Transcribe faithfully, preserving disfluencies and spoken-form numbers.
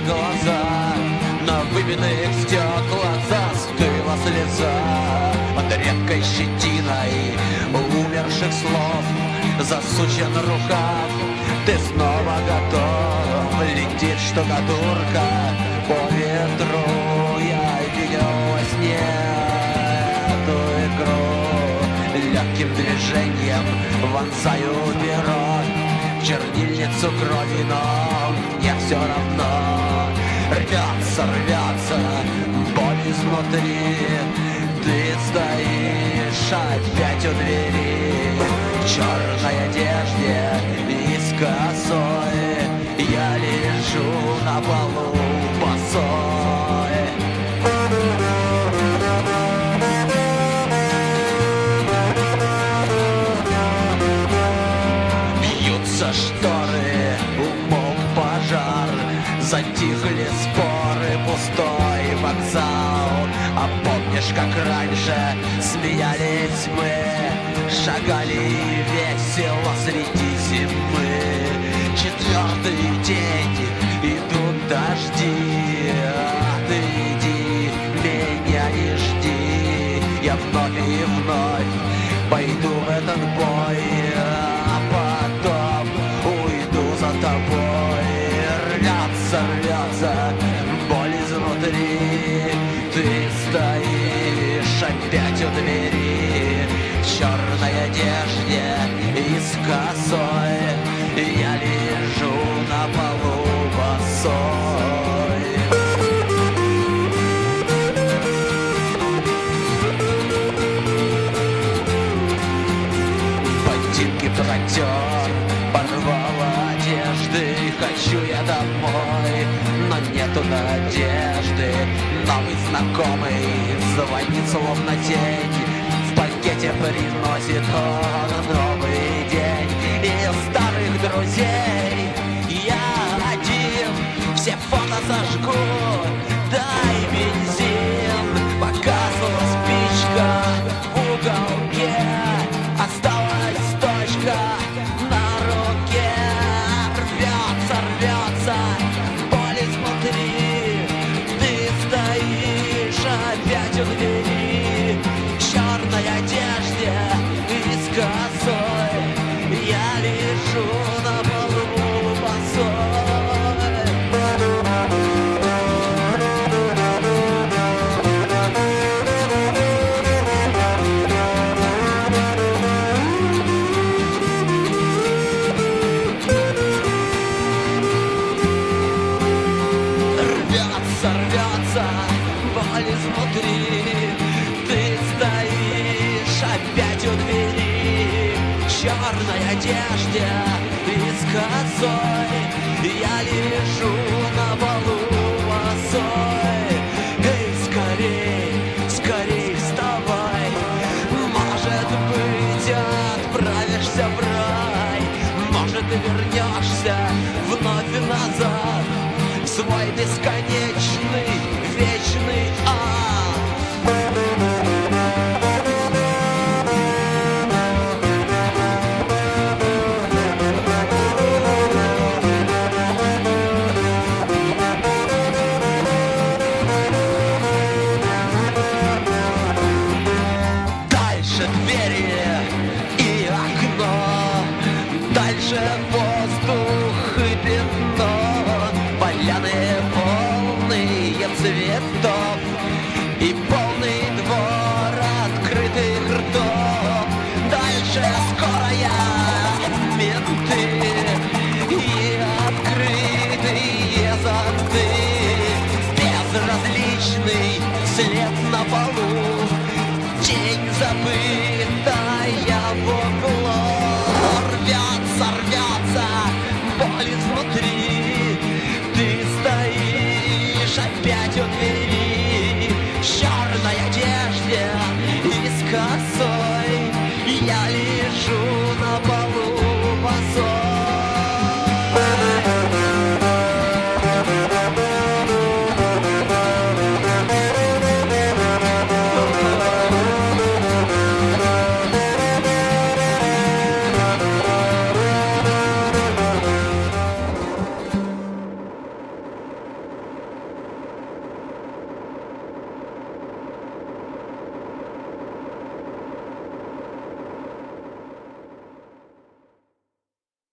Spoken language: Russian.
глаза, на выбитых стеклах застыла слеза. Под редкой щетиной умерших слов засучен рукав. Ты снова готов, летит штукатурка по ветру. Я видел во сне эту игру. Легким движением вонзаю перо в чернильницу крови, но мне все равно. Рвется, рвется боль изнутри. Ты стоишь опять у двери в черной одежде и с косой. Я лежу на полу босой. Бьются шторы, умолк пожар, затихли споры, пустой вокзал. А помнишь, как раньше смеялись мы, шагали весело среди зимы. Четвертый день, идут дожди, а ты иди, меня не жди. Я вновь и вновь пойду в этот бой, а потом уйду за тобой. Рвется, рвется боль изнутри. Ты стоишь опять у двери в черной одежде и с косой. Я лежу на полу босой. Ботинки протер, порвал одежды. Хочу я домой, но нету надежды. Новый знакомый звонит словно тень. В пакете приносит он новый день. Из старых друзей я один, все фото сожгу, дай бензин. Погасла спичка в уголке, осталась точка на руке. Рвется, рвется боль изнутри. Ты стоишь опять у двери в черной одежде и с косой. Я лежу на полу босой. Рвется, рвется боль изнутри. Ты стоишь опять у двери в черной одежде и с косой. Я лежу на полу босой. Эй, скорей, скорей вставай. Может быть, отправишься в рай. Может, ты вернешься вновь и назад в свой бесконечный